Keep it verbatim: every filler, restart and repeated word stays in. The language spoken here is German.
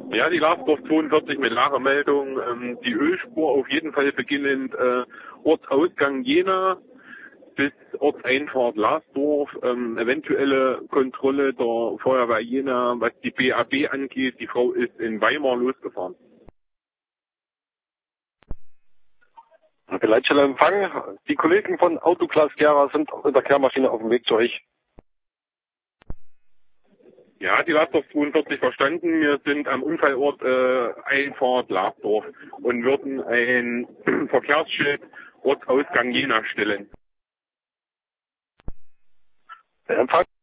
Ja, die Lasdorf zweiundvierzig mit Lagermeldung. Ähm, die Ölspur auf jeden Fall beginnend äh, Ortsausgang Jena bis Ortseinfahrt Lasdorf. Ähm, eventuelle Kontrolle der Feuerwehr Jena, was die B A B angeht. Die Frau ist in Weimar losgefahren. Leitstelle Empfang. Die Kollegen von Autoglas Gera sind mit der Kehrmaschine auf dem Weg zu euch. Ja, die Lasdorf zweiundvierzig verstanden. Wir sind am Unfallort äh, Einfahrt Lasdorf und würden ein Verkehrsschild Ortsausgang Jena stellen. Der Empfang.